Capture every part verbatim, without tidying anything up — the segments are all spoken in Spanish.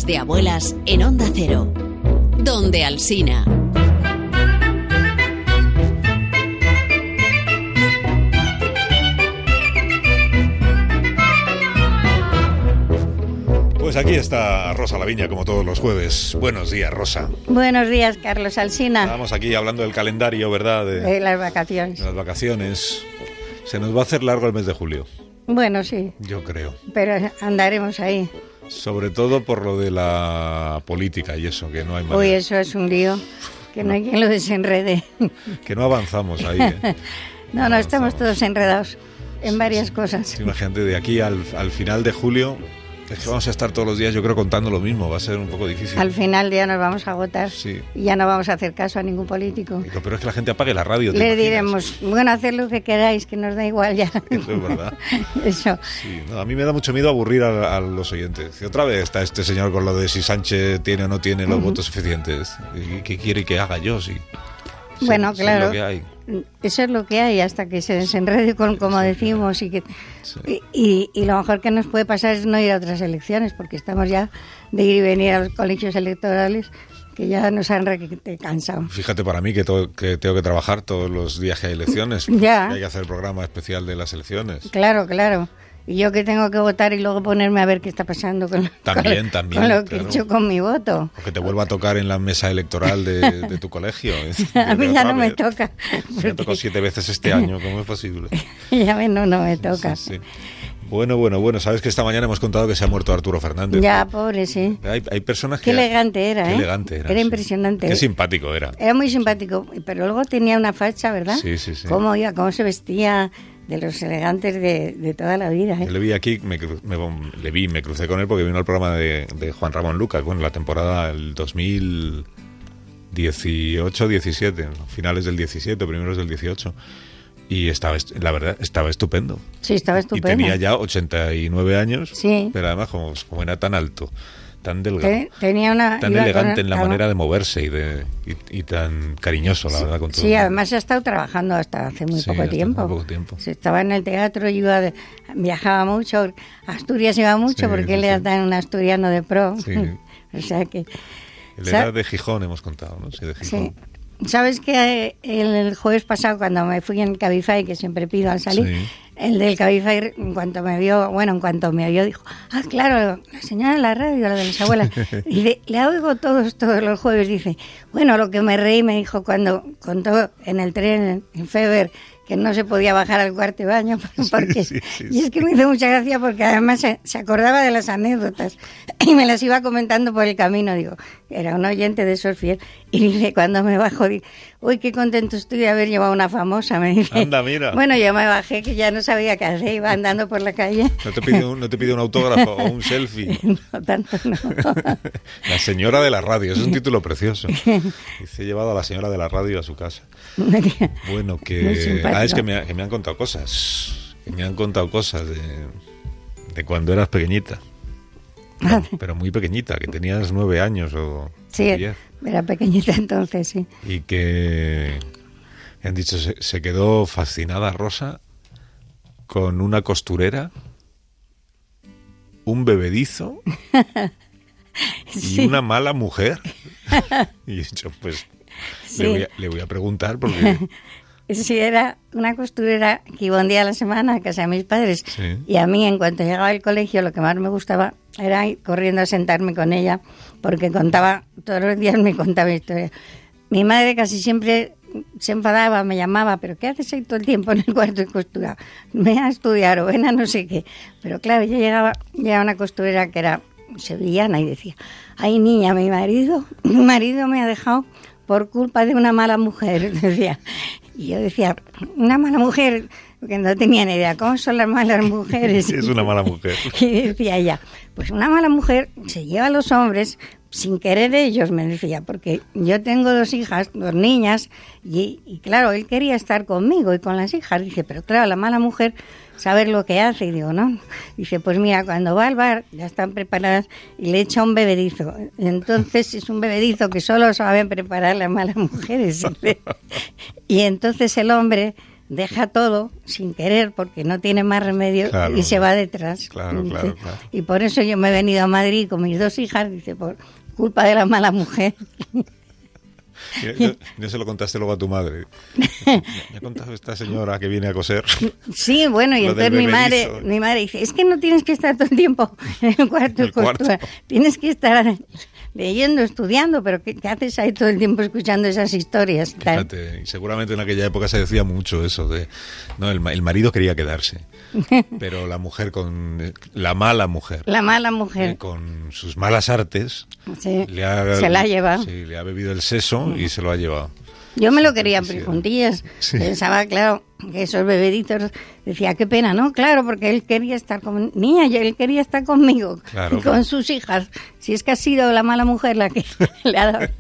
Días de Abuelas en Onda Cero. Donde Alsina. Pues aquí está Rosa Laviña, como todos los jueves. Buenos días, Rosa. Buenos días, Carlos Alsina. Estamos aquí hablando del calendario, ¿verdad? De, de las vacaciones. De las vacaciones. Se nos va a hacer largo el mes de julio. Bueno, sí. Yo creo. Pero andaremos ahí. Sobre todo por lo de la política y eso, que no hay manera. Uy, eso es un lío. Que no, no hay quien lo desenrede. Que no avanzamos ahí, ¿eh? no, no, no estamos todos enredados en sí, varias sí. cosas. Sí, imagínate, de aquí al, al final de julio... Es que vamos a estar todos los días, yo creo, contando lo mismo. Va a ser un poco difícil. Al final ya nos vamos a agotar. Sí. Y ya no vamos a hacer caso a ningún político. Pero es que la gente apague la radio. Le diremos, bueno, haced lo que queráis, que nos da igual ya. Eso es verdad. Eso. Sí, no, a mí me da mucho miedo aburrir a, a los oyentes. Y otra vez está este señor con lo de si Sánchez tiene o no tiene los uh-huh. votos suficientes. ¿Y qué quiere que haga yo? Sí. Bueno, sí, claro. Sí, es lo que hay. Eso es lo que hay hasta que se desenrede con como sí, decimos y que sí. y, y, y lo mejor que nos puede pasar es no ir a otras elecciones porque estamos ya de ir y venir a los colegios electorales que ya nos han cansado. Fíjate para mí que, to- que tengo que trabajar todos los días que hay elecciones. Ya. Hay que hacer el programa especial de las elecciones. Claro, claro. Y yo que tengo que votar y luego ponerme a ver qué está pasando con, también, con, también, con lo claro. que he hecho con mi voto. O que te vuelva a tocar en la mesa electoral de, de tu colegio. A mí ya no me toca. Porque... Me tocó siete veces este año, ¿cómo es posible? Ya ves, no, no me toca. Sí, sí. Bueno, bueno, bueno, sabes que esta mañana hemos contado que se ha muerto Arturo Fernández. Ya, pobre, sí. Hay, hay personas que... Qué elegante era, Qué ¿eh? elegante era. Era sí. impresionante. Qué simpático era. Era muy simpático, pero luego tenía una facha, ¿verdad? Sí, sí, sí. Cómo iba, cómo se vestía... de los elegantes de, de toda la vida, ¿eh? Yo le vi aquí, me, me, le vi, me crucé con él porque vino al programa de, de Juan Ramón Lucas, bueno, la temporada del dos mil dieciocho diecisiete, finales del diecisiete, primeros del dieciocho, y estaba, la verdad, estaba estupendo. Sí, estaba estupendo. Y tenía ya ochenta y nueve años, sí. Pero además como, como era tan alto, tan delgado, tenía una, tan elegante en la a... manera de moverse y, de, y, y tan cariñoso, la sí, verdad. Con todo. Sí, además ha estado trabajando hasta hace muy sí, poco tiempo. Muy poco tiempo. Se estaba en el teatro, iba de, viajaba mucho, a Asturias iba mucho, sí, porque sí, él era sí. tan un asturiano de pro. Sí. O sea que... Él era de Gijón, hemos contado, ¿no? Sí, de Gijón. Sí. ¿Sabes que el jueves pasado, cuando me fui en el Cabify, que siempre pido al salir, sí. el del Cabify, en cuanto me vio, bueno, en cuanto me vio, dijo, ah, claro, la señora de la radio, la de las abuelas. Y le, le oigo todos, todos los jueves, dice, bueno, lo que me reí, me dijo cuando contó en el tren, en Feber, que no se podía bajar al cuarto de baño, porque sí, sí, sí, y es que me hizo mucha gracia porque además se, se acordaba de las anécdotas y me las iba comentando por el camino, digo, era un oyente de esos fiel, y dice, cuando me bajo, digo, uy, qué contento estoy de haber llevado una famosa, me dice. Anda, mira. Bueno, yo me bajé, que ya no sabía qué hacer, iba andando por la calle. ¿No te pide un, no te pide un autógrafo o un selfie? No, tanto no. La señora de la radio, es un título precioso. Dice, he llevado a la señora de la radio a su casa. Bueno, que... Ah, es que me, que me han contado cosas. Que me han contado cosas de, de cuando eras pequeñita. No, pero muy pequeñita, que tenías nueve años o sí, diez. Era pequeñita entonces, sí. Y que, me han dicho, se, se quedó fascinada Rosa con una costurera, un bebedizo sí. y una mala mujer. Y he dicho, pues sí. le, voy a, le voy a preguntar porque... Sí, era una costurera que iba un día a la semana a casa de mis padres. Sí. Y a mí, en cuanto llegaba al colegio, lo que más me gustaba era ir corriendo a sentarme con ella, porque contaba, todos los días me contaba historias. Mi madre casi siempre se enfadaba, me llamaba, pero ¿qué haces ahí todo el tiempo en el cuarto de costura? Ven a estudiar o ven a no sé qué. Pero claro, yo llegaba, llegaba una costurera que era sevillana y decía, ay niña, mi marido, mi marido me ha dejado por culpa de una mala mujer, decía. Y yo decía, una mala mujer, porque no tenía ni idea, ¿cómo son las malas mujeres? Es una mala mujer. Y decía ella, pues una mala mujer se lleva a los hombres sin querer ellos, me decía, porque yo tengo dos hijas, dos niñas, y, y claro, él quería estar conmigo y con las hijas. Dice, pero claro, la mala mujer, saber lo que hace. Y digo, no. Dice, pues mira, cuando va al bar, ya están preparadas y le echa un bebedizo. Entonces es un bebedizo que solo saben preparar las malas mujeres. Y entonces el hombre deja todo sin querer porque no tiene más remedio, claro, y se va detrás. Claro, claro, claro. Y por eso yo me he venido a Madrid con mis dos hijas, dice, por culpa de la mala mujer. Ya, ya se lo contaste luego a tu madre. Me ha contado esta señora que viene a coser. Sí, bueno, y entonces mi madre, mi madre dice, es que no tienes que estar todo el tiempo en el cuarto de costura, tienes que estar leyendo, estudiando, pero ¿qué, qué haces ahí todo el tiempo escuchando esas historias? Fíjate, y seguramente en aquella época se decía mucho eso de, no, el, el marido quería quedarse, pero la mujer con la mala mujer, la mala mujer eh, con sus malas artes, sí, le ha, se la ha llevado, sí, le ha bebido el seso y se lo ha llevado. Yo me lo quería en puntillas, sí. Pensaba, claro, que esos bebeditos, decía, qué pena, ¿no? Claro, porque él quería estar con niña y él quería estar conmigo, claro, y con claro. sus hijas. Si es que ha sido la mala mujer la que le ha dado...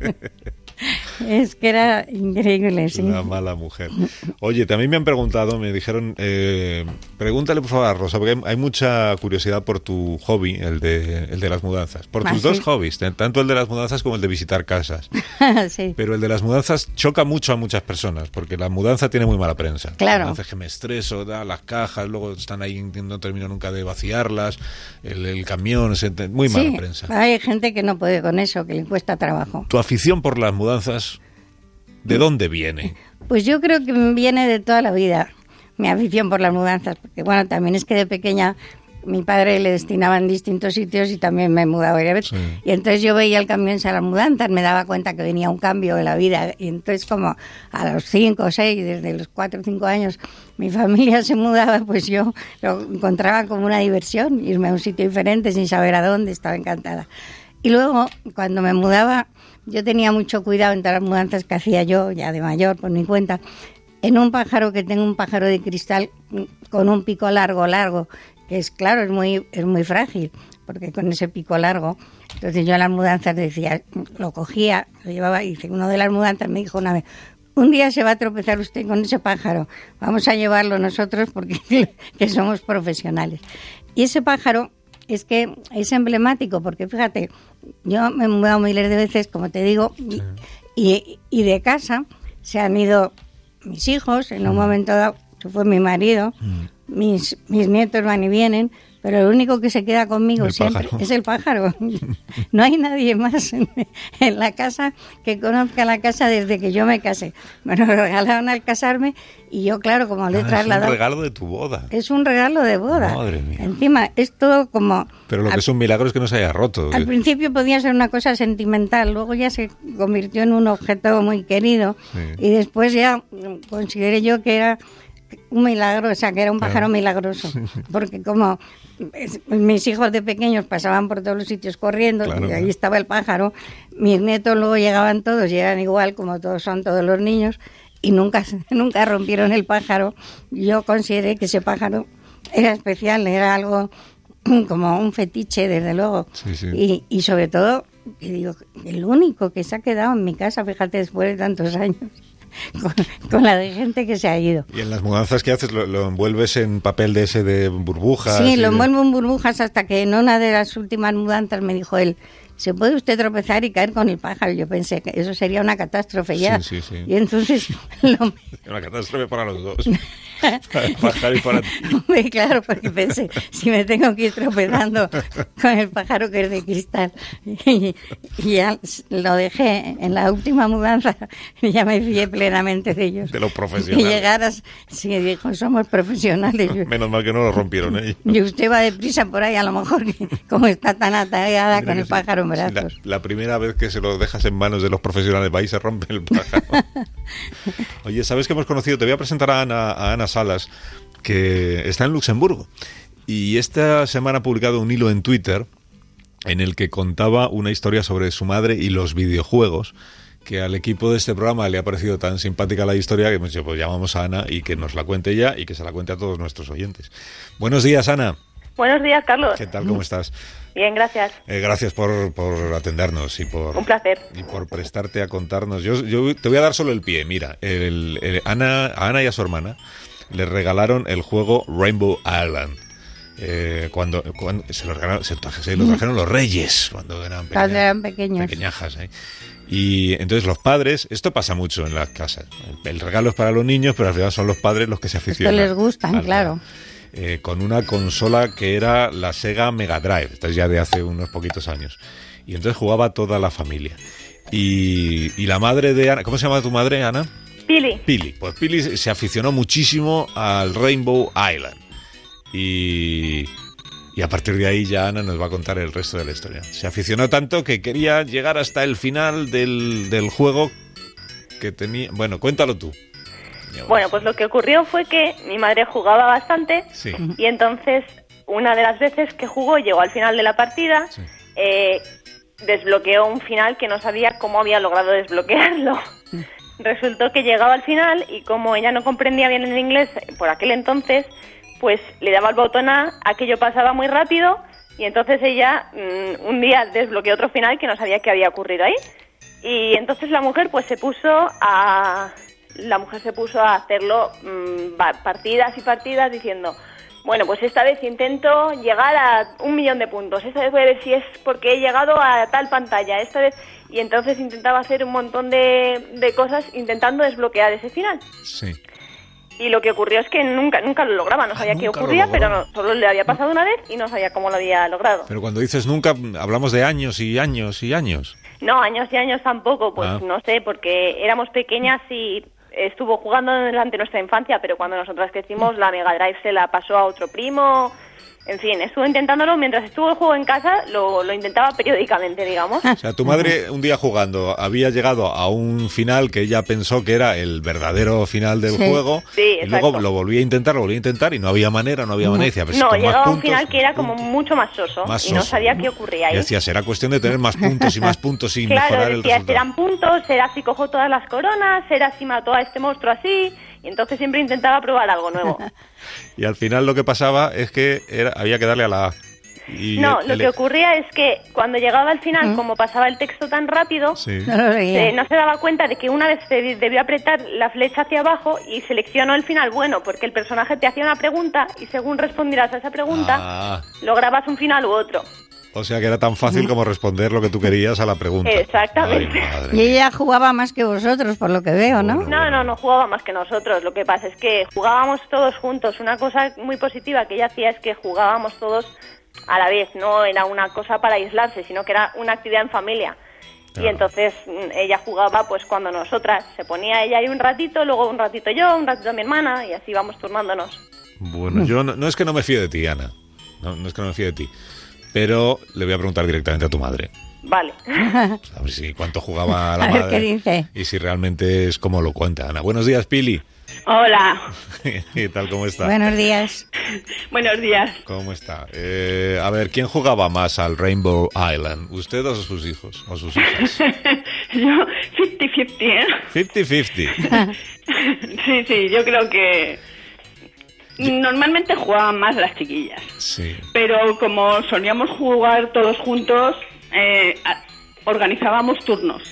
Es que era increíble, sí. Una mala mujer. Oye, también me han preguntado, me dijeron, eh, pregúntale por favor a Rosa, porque hay, hay mucha curiosidad por tu hobby, el de, el de las mudanzas. Por tus ¿Ah, dos sí? hobbies, tanto el de las mudanzas como el de visitar casas. Sí. Pero el de las mudanzas choca mucho a muchas personas, porque la mudanza tiene muy mala prensa. Claro. Entonces que me estreso, da las cajas, luego están ahí, no termino nunca de vaciarlas, el, el camión, muy mala sí, prensa. Hay gente que no puede con eso, que le cuesta trabajo. Tu afición por las mudanzas, ¿de dónde viene? Pues yo creo que viene de toda la vida, mi afición por las mudanzas, porque bueno, también es que de pequeña mi padre le destinaba en distintos sitios y también me mudaba varias veces. Sí. Y entonces yo veía el cambio en las mudanzas, me daba cuenta que venía un cambio en la vida. Y entonces como a los cinco o seis, desde los cuatro o cinco años, mi familia se mudaba, pues yo lo encontraba como una diversión, irme a un sitio diferente sin saber a dónde, estaba encantada. Y luego, cuando me mudaba, yo tenía mucho cuidado en todas las mudanzas que hacía yo, ya de mayor, por mi cuenta, en un pájaro que tengo un pájaro de cristal con un pico largo, largo, que es claro, es muy, es muy frágil, porque con ese pico largo, entonces yo en las mudanzas decía, lo cogía, lo llevaba, y uno de las mudanzas me dijo una vez, un día se va a tropezar usted con ese pájaro, vamos a llevarlo nosotros porque que somos profesionales. Y ese pájaro es que es emblemático, porque fíjate, yo me he mudado miles de veces, como te digo, y, y, y de casa se han ido mis hijos, en un momento dado, se fue mi marido, mis, mis nietos van y vienen, pero el único que se queda conmigo el siempre pájaro. Es el pájaro. No hay nadie más en, en la casa que conozca la casa desde que yo me casé. Me lo regalaron al casarme y yo, claro, como le he ah, trasladado... Es un regalo de tu boda. Es un regalo de boda. Madre mía. Encima, es todo como... Pero lo que al, es un milagro es que no se haya roto. Al principio podía ser una cosa sentimental, luego ya se convirtió en un objeto muy querido, sí. Y después ya consideré yo que era... un milagro, o sea, que era un pájaro claro. milagroso, porque como mis hijos de pequeños pasaban por todos los sitios corriendo, claro, y ahí estaba el pájaro, mis nietos luego llegaban todos y eran igual como todos son todos los niños, y nunca, nunca rompieron el pájaro. Yo consideré que ese pájaro era especial, era algo como un fetiche, desde luego, sí, sí. Y, y sobre todo, digo, el único que se ha quedado en mi casa, fíjate, después de tantos años. Con, con la de gente que se ha ido. ¿Y en las mudanzas que haces lo, lo envuelves en papel de ese de burbujas? Sí, lo de... envuelvo en burbujas hasta que en una de las últimas mudanzas me dijo él, ¿se puede usted tropezar y caer con el pájaro? Yo pensé que eso sería una catástrofe ya. Sí, sí, sí. Y entonces... Lo... Una catástrofe para los dos. Para el pájaro y para ti. Muy claro, porque pensé, si me tengo que ir tropezando con el pájaro que es de cristal. Y, y ya lo dejé en la última mudanza, ya me fié plenamente de ellos. De los profesionales. Y llegaras, sí, dijo, somos profesionales. Menos mal que no lo rompieron ellos. Y usted va deprisa por ahí, a lo mejor, que, como está tan atareada con el pájaro en brazos. Sí, la, la primera vez que se lo dejas en manos de los profesionales, va y se rompe el pájaro. Oye, ¿sabes que hemos conocido? Te voy a presentar a Ana, a Ana Salas, que está en Luxemburgo, y esta semana ha publicado un hilo en Twitter en el que contaba una historia sobre su madre y los videojuegos, que al equipo de este programa le ha parecido tan simpática la historia que hemos dicho, pues llamamos a Ana y que nos la cuente ella y que se la cuente a todos nuestros oyentes. Buenos días, Ana. Buenos días, Carlos. ¿Qué tal? ¿Cómo estás? Bien, gracias. Eh, gracias por, por atendernos y por... Un placer. Y por prestarte a contarnos. Yo, yo te voy a dar solo el pie. Mira, el, el, Ana, a Ana y a su hermana le regalaron el juego Rainbow Island. eh, cuando, cuando se lo regalaron, se, se lo trajeron los reyes cuando eran, pequeña, cuando eran pequeños. Pequeñajas, ¿eh? Y entonces los padres, esto pasa mucho en las casas. El regalo es para los niños, pero al final son los padres los que se aficionan. Esto les gustan, al, claro. Eh, con una consola que era la Sega Mega Drive, esta es ya de hace unos poquitos años. Y entonces jugaba toda la familia. Y, y la madre de Ana, ¿cómo se llama tu madre, Ana? Pili. Pili. Pues Pili se aficionó muchísimo al Rainbow Island. Y, y a partir de ahí ya Ana nos va a contar el resto de la historia. Se aficionó tanto que quería llegar hasta el final del, del juego que tenía... Bueno, cuéntalo tú. Bueno, pues lo que ocurrió fue que mi madre jugaba bastante, sí. Y entonces una de las veces que jugó llegó al final de la partida, sí. eh, desbloqueó un final que no sabía cómo había logrado desbloquearlo. Resultó que llegaba al final y como ella no comprendía bien el inglés por aquel entonces, pues le daba el botón A, aquello pasaba muy rápido y entonces ella mmm, un día desbloqueó otro final que no sabía qué había ocurrido ahí. Y entonces la mujer pues se puso a... La mujer se puso a hacerlo mmm, partidas y partidas diciendo, bueno, pues esta vez intento llegar a un millón de puntos, esta vez voy a ver si es porque he llegado a tal pantalla, esta vez... Y entonces intentaba hacer un montón de, de cosas intentando desbloquear ese final. Sí. Y lo que ocurrió es que nunca nunca lo lograba, no sabía ah, qué ocurría, pero no, solo le había pasado una vez y no sabía cómo lo había logrado. Pero cuando dices nunca, hablamos de años y años y años. No, años y años tampoco, pues ah. no sé, porque éramos pequeñas y... Estuvo jugando durante nuestra infancia, pero cuando nosotras crecimos la Mega Drive se la pasó a otro primo. En fin, estuvo intentándolo mientras estuvo el juego en casa, lo, lo intentaba periódicamente, digamos. O sea, tu madre un día jugando había llegado a un final que ella pensó que era el verdadero final del sí. juego, sí, y luego lo volvía a intentar, lo volvía a intentar y no había manera, no había manera. Y decía, pues, no, con llegaba más a puntos, un final que era como puntos, mucho más soso, más y no soso. sabía qué ocurría ahí. Y decía, será cuestión de tener más puntos y más puntos y claro, mejorar el decía, resultado. serán puntos, será si cojo todas las coronas, será si mato a este monstruo así... Y entonces siempre intentaba probar algo nuevo. Y al final lo que pasaba es que era, había que darle a la A. Y no, el, lo el... que ocurría es que cuando llegaba al final, ¿Mm? como pasaba el texto tan rápido, sí. no, eh, no se daba cuenta de que una vez se debió apretar la flecha hacia abajo y seleccionó el final bueno, porque el personaje te hacía una pregunta y según respondieras a esa pregunta, ah. lograbas un final u otro. O sea que era tan fácil como responder lo que tú querías a la pregunta. Exactamente. Ay, y ella jugaba más que vosotros, por lo que veo, ¿no? No, no, no jugaba más que nosotros. Lo que pasa es que jugábamos todos juntos. Una cosa muy positiva que ella hacía es que jugábamos todos a la vez. No era una cosa para aislarse, sino que era una actividad en familia. Claro. Y entonces ella jugaba pues cuando nosotras. Se ponía ella ahí un ratito, luego un ratito yo, un ratito mi hermana, y así vamos turnándonos. Bueno, yo no, no es que no me fíe de ti, Ana. No, no es que no me fíe de ti. Pero le voy a preguntar directamente a tu madre. Vale. A ver si cuánto jugaba la a madre. Ver qué dice. Y si realmente es como lo cuenta Ana. Buenos días, Pili. Hola. ¿Qué tal? ¿Cómo está? Buenos días. Buenos días. ¿Cómo está? Eh, a ver, ¿quién jugaba más al Rainbow Island? ¿Usted o sus hijos? ¿O sus hijas? Yo, cincuenta cincuenta, ¿eh? cincuenta cincuenta. Sí, sí, yo creo que... Normalmente jugaban más las chiquillas, sí. Pero como solíamos jugar todos juntos, eh, organizábamos turnos.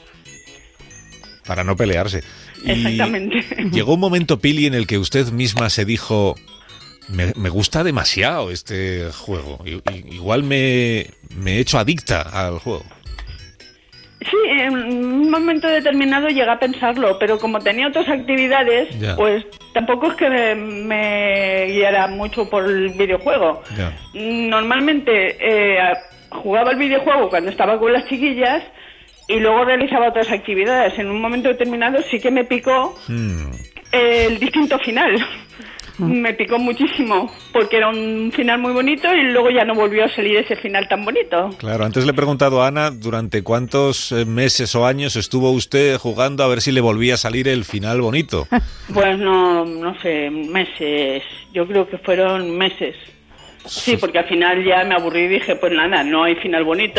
Para no pelearse. Y exactamente. Llegó un momento, Pili, en el que usted misma se dijo, me, me gusta demasiado este juego, I, igual me, me he hecho adicta al juego. Sí, en un momento determinado llegué a pensarlo, pero como tenía otras actividades, ya. Pues tampoco es que me, me guiara mucho por el videojuego. Ya. Normalmente eh, jugaba el videojuego cuando estaba con las chiquillas y luego realizaba otras actividades. En un momento determinado sí que me picó hmm. el distinto final. Me picó muchísimo, porque era un final muy bonito y luego ya no volvió a salir ese final tan bonito. Claro, antes le he preguntado a Ana durante cuántos meses o años estuvo usted jugando a ver si le volvía a salir el final bonito. Pues no, no sé, meses, yo creo que fueron meses. Sí, porque al final ya me aburrí y dije, pues nada, no hay final bonito.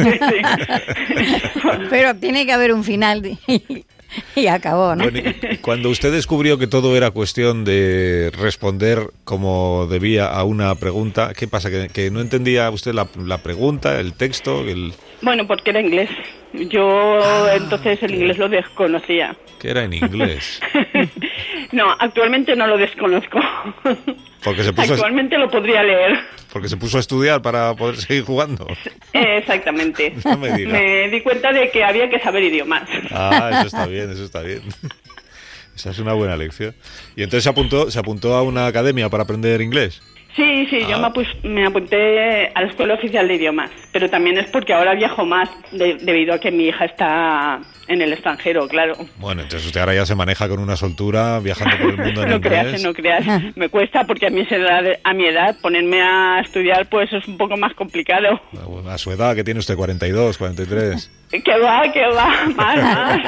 Pero tiene que haber un final... Y acabó, ¿no? Bueno, y cuando usted descubrió que todo era cuestión de responder como debía a una pregunta, ¿qué pasa? ¿Que, que no entendía usted la, la pregunta, el texto? El... Bueno, porque era inglés. Yo ah, entonces el inglés lo desconocía. ¿Qué era en inglés? No, actualmente no lo desconozco. Porque se puso Actualmente a... lo podría leer. Porque se puso a estudiar para poder seguir jugando. Eh, exactamente. No me diga. Me di cuenta de que había que saber idiomas. Ah, eso está bien, eso está bien. Esa es una buena lección. Y entonces se apuntó, se apuntó a una academia para aprender inglés. Sí, sí, ah. yo me, apus, me apunté a la Escuela Oficial de Idiomas, pero también es porque ahora viajo más de, debido a que mi hija está en el extranjero, claro. Bueno, entonces usted ahora ya se maneja con una soltura viajando por el mundo en no inglés. Creas, no creas, me cuesta porque a mi edad, a mi edad ponerme a estudiar pues es un poco más complicado. A su edad, que tiene usted cuarenta y dos, cuarenta y tres. Que va, que va, más,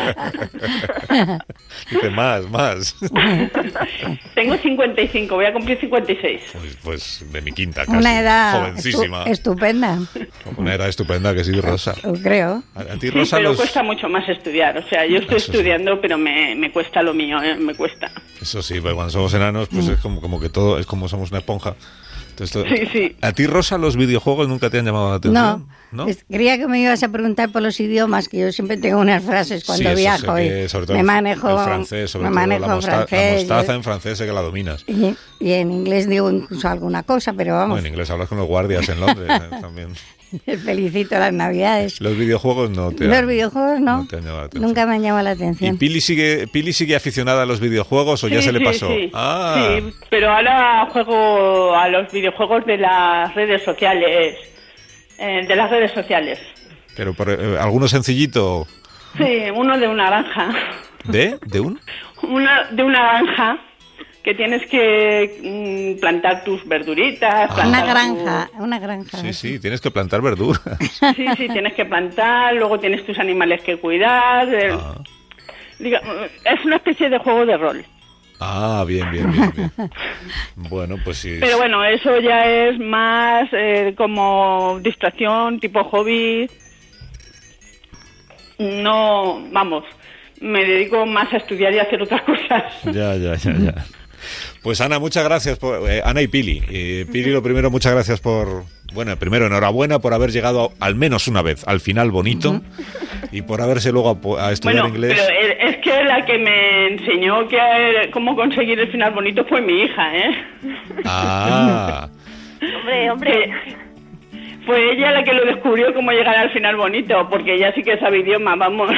más. Dice más, más. Tengo cincuenta y cinco, voy a cumplir cincuenta y seis. Pues, pues de mi quinta casi. Una edad jovencísima. Estu- estupenda. Una edad estupenda que sí, Rosa. Creo. A, a ti, Rosa, sí, pero los... cuesta mucho más estudiar. O sea, yo estoy Eso estudiando, sí. pero me, me cuesta lo mío, ¿eh? Me cuesta. Eso sí, porque cuando somos enanos, pues mm. es como, como que todo, es como somos una esponja. Entonces, todo... Sí, sí. ¿A ti, Rosa, los videojuegos nunca te han llamado la atención? No, ¿no? Es, creía que me ibas a preguntar por los idiomas, que yo siempre tengo unas frases cuando sí, viajo que, y sobre todo me manejo el francés, sobre me todo manejo la, mosta- francés, la mostaza yo, en francés, sé que la dominas. Y, y en inglés digo incluso alguna cosa, pero vamos. Bueno, en inglés hablas con los guardias en Londres eh, también. Les felicito las navidades. Los videojuegos no te han, Los videojuegos no, no te han llamado la atención. Nunca me han llamado la atención. ¿Y Pili sigue, Pili sigue aficionada a los videojuegos o sí, ya se le sí, pasó? Sí. Ah. sí, pero ahora juego a los videojuegos de las redes sociales, eh, de las redes sociales. Pero por, eh, ¿alguno sencillito? Sí, uno de una granja. ¿De? ¿De un? Una de una granja. Que tienes que mmm, plantar tus verduritas. Ah. Una granja, tu... una granja. Sí, sí, tienes que plantar verduras. Sí, sí, tienes que plantar, luego tienes tus animales que cuidar. El... Ah. Diga, es una especie de juego de rol. Ah, bien, bien, bien, bien. Bueno, pues sí. Pero bueno, eso ya es más eh, como distracción, tipo hobby. No, vamos, me dedico más a estudiar y a hacer otras cosas. Ya, ya, ya, ya. Pues Ana, muchas gracias por, eh, Ana y Pili. Eh, Pili, lo primero, muchas gracias por, bueno, primero enhorabuena por haber llegado a, al menos una vez al final bonito uh-huh. y por haberse luego a, a estudiar bueno, inglés. Pero es que la que me enseñó que cómo conseguir el final bonito fue mi hija, ¿eh? Ah. hombre, hombre. Fue ella la que lo descubrió cómo llegar al final bonito, porque ella sí que sabe idioma, vamos.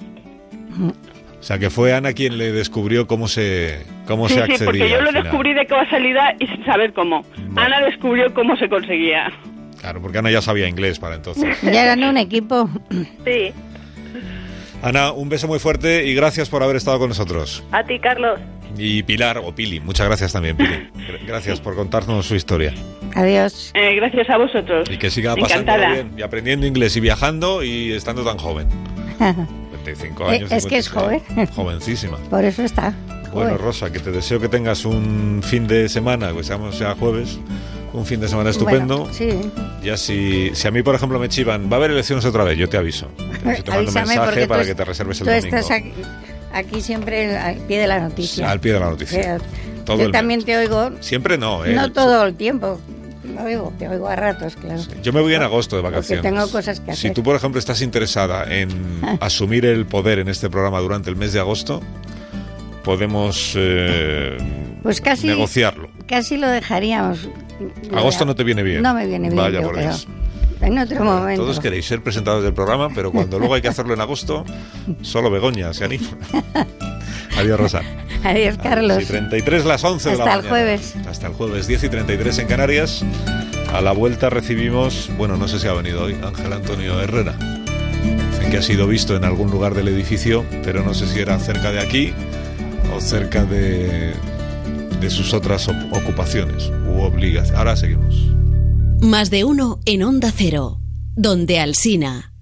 O sea, que fue Ana quien le descubrió cómo se cómo sí, se accedía. Sí, porque yo lo descubrí de casualidad y sin saber cómo. Vale. Ana descubrió cómo se conseguía. Claro, porque Ana ya sabía inglés para entonces. Ya eran un equipo. Sí. Ana, un beso muy fuerte y gracias por haber estado con nosotros. A ti, Carlos. Y Pilar, o Pili, muchas gracias también, Pili. Gracias por contarnos su historia. Adiós. Eh, gracias a vosotros. Y que siga pasando bien, y aprendiendo inglés y viajando y estando tan joven. cincuenta y cinco años. Es que es joven. Jovencísima. Por eso está. Bueno, Rosa, que te deseo que tengas un fin de semana, que seamos sea jueves, un fin de semana estupendo. Bueno, sí. Ya si, si a mí, por ejemplo, me chivan, va a haber elecciones otra vez, yo te aviso. Yo te mando un mensaje para que te reserves el tú domingo. Estás aquí, aquí siempre al pie de la noticia. Sí, al pie de la noticia. Todo yo también te oigo. Siempre no, ¿eh? No todo el tiempo. Te oigo, te oigo a ratos, claro. Sí, yo me voy en agosto de vacaciones. Porque tengo cosas que hacer. Si tú, por ejemplo, estás interesada en asumir el poder en este programa durante el mes de agosto, podemos eh, pues casi, negociarlo. Casi lo dejaríamos. Agosto no te viene bien. No me viene bien. Vaya yo por creo. Dios. En otro momento. Todos queréis ser presentadores del programa, pero cuando luego hay que hacerlo en agosto, solo Begoña se anima. Adiós, Rosa. Adiós, Carlos. diez y treinta y tres, las once Hasta de la el mañana. Jueves. Hasta el jueves, diez y treinta y tres en Canarias. A la vuelta recibimos, bueno, no sé si ha venido hoy, Ángel Antonio Herrera. Dicen que ha sido visto en algún lugar del edificio, pero no sé si era cerca de aquí o cerca de, de sus otras ocupaciones u obligaciones. Ahora seguimos. Más de uno en Onda Cero, donde Alsina.